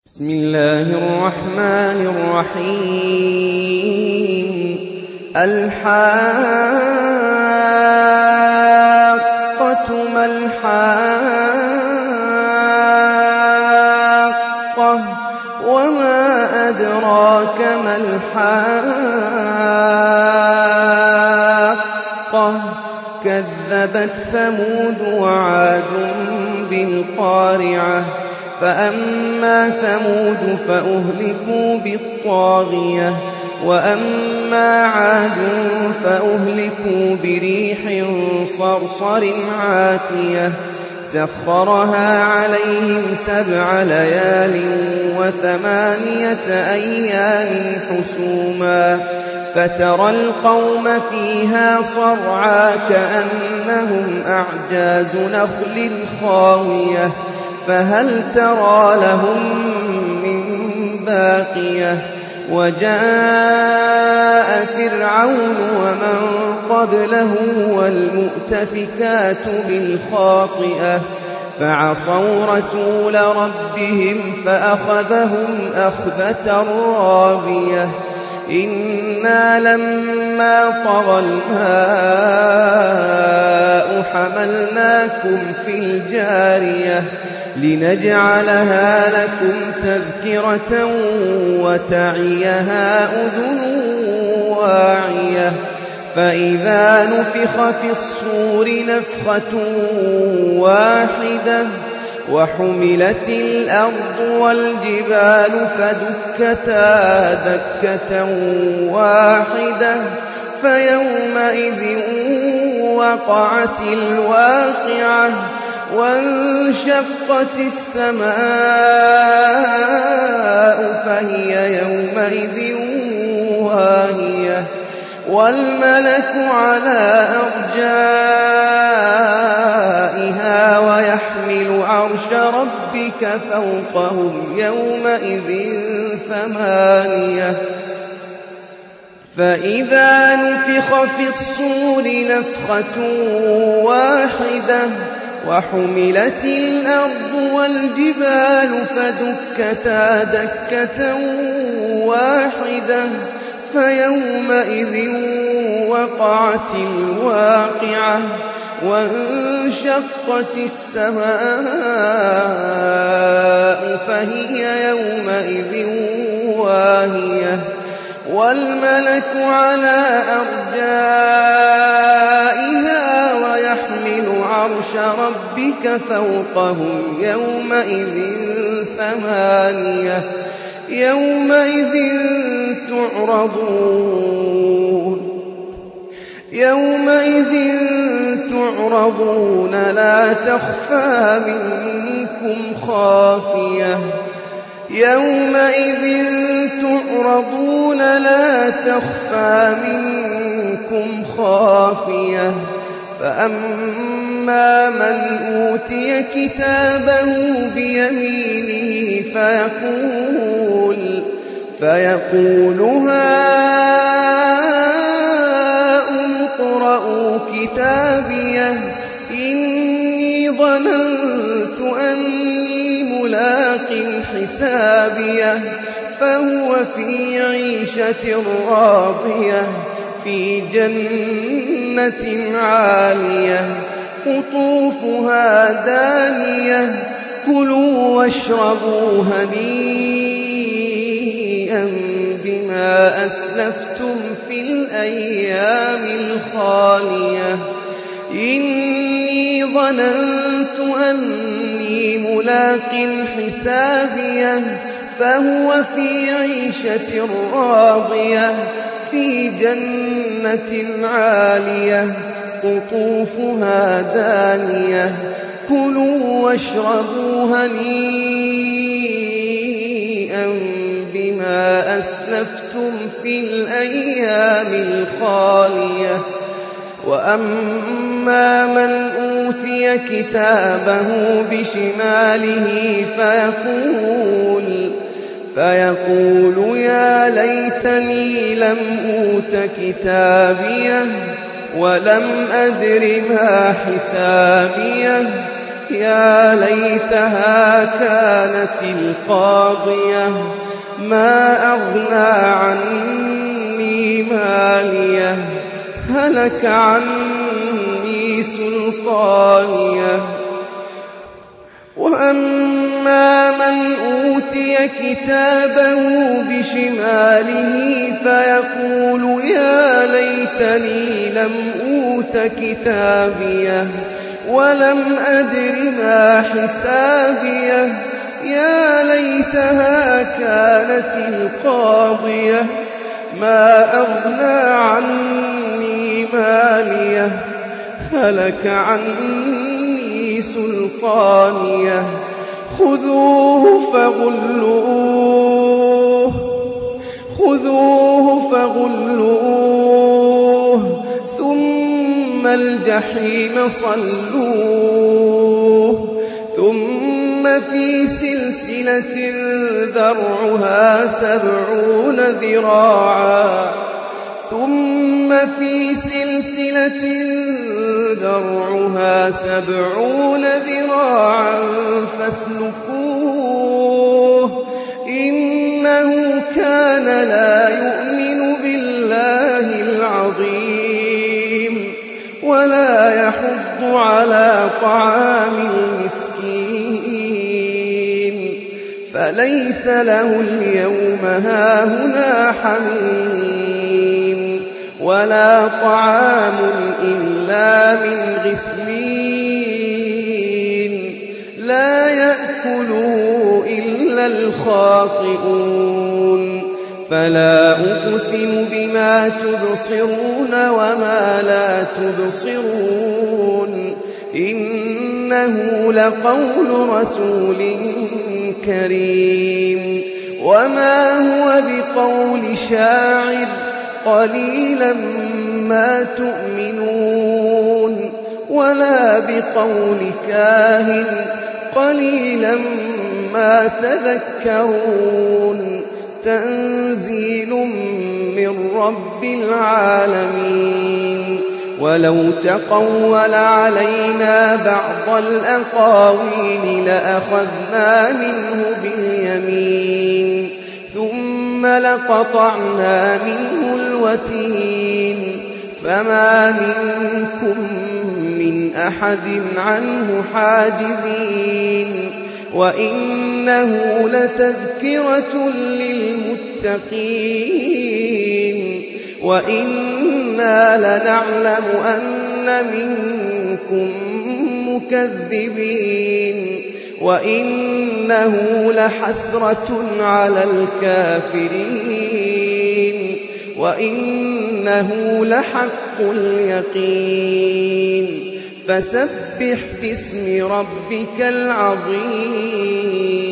بسم الله الرحمن الرحيم الحاقة ما الحاقة وما أدراك ما الحاقة كذبت ثمود وعاد بالقارعة فأما ثمود فأهلكوا بالطاغية وأما عاد فأهلكوا بريح صرصر عاتية سخرها عليهم 7 ليال و8 أيام حسوما فترى القوم فيها صرعى كأنهم أعجاز نخل خاوية فهل ترى لهم من باقية وجاء فرعون ومن قبله والمؤتفكات بالخاطئة فعصوا رسول ربهم فأخذهم أخذة رابية إنا لما طغى الماء حملناكم في الجارية لنجعلها لكم تذكرة وتعيها أذن واعية فإذا نفخ في الصور نفخة واحدة وحملت الأرض والجبال فدكتا دكة واحدة فيومئذ وقعت الواقعة وانشقت السماء فهي يومئذ واهية والملك على أرجائها ويحمل عرش ربك فوقهم يومئذ 8 فإذا نفخ في الصور نفخة واحدة وحملت الأرض والجبال فدكتا دكة واحدة فيومئذ وقعت الواقعة وانشقت السماء فهي يومئذ واهية والملك على أرجائها ويحمل عرش ربك فوقهم يومئذ 8 يومئذ تعرضون لا تخفى منكم خافية يومئذ تعرضون لا تخفى منكم خافية فأما من أوتي كتابه بيمينه فيقول هاؤم اقرءوا كتابيه إني ظننت أني ملاق حسابيه فهو في عيشة راضية في جنة عالية قطوفها دانية كلوا واشربوا هنيئا بما أسلفتم في الأيام الخالية إني ظننت أني ملاق حسابيه فهو في عيشة راضية في جنة عالية قطوفها دانية كلوا واشربوا هنيئا بما أسلفتم في الأيام الخالية وأما من أوتي كتابه بشماله فيقول يا ليتني لم أوت كتابيه ولم أدر ما حسابيه يا ليتها كانت القاضية ما أغنى عني ماليه هلك عني سلطانيه وأما من أوتي كتابه بشماله فيقول يا ليتني لم أوت كتابيه ولم أدر ما حسابيه يا ليتها كانت القاضية ما أغنى عني ماليه هلك عني سلطانيه خذوه فغلوه ثم الجحيم صلوه ثم في سلسلة ذرعها 70 ذراعا فاسلكوه إنه كان لا يؤمن بالله العظيم ولا يحض على طعام المسكين فليس له اليوم هاهنا حميم ولا طعام إلا من غسلين لا يأكله إلا الخاطئون فلا أقسم بما تبصرون وما لا تبصرون إنه لقول رسول كريم وما هو بقول شاعر قليلا ما تؤمنون ولا بقول كاهن قليلا ما تذكرون تنزيل من رب العالمين ولو تقول علينا بعض الأقاويل لأخذنا منه باليمين ثم لقطعنا منه الوتين فما منكم من أحد عنه حاجزين وإنه لتذكرة للمتقين وإنا لنعلم أن منكم مكذبين وإنه لحسرة على الكافرين وإنه لحق اليقين فسبح باسم ربك العظيم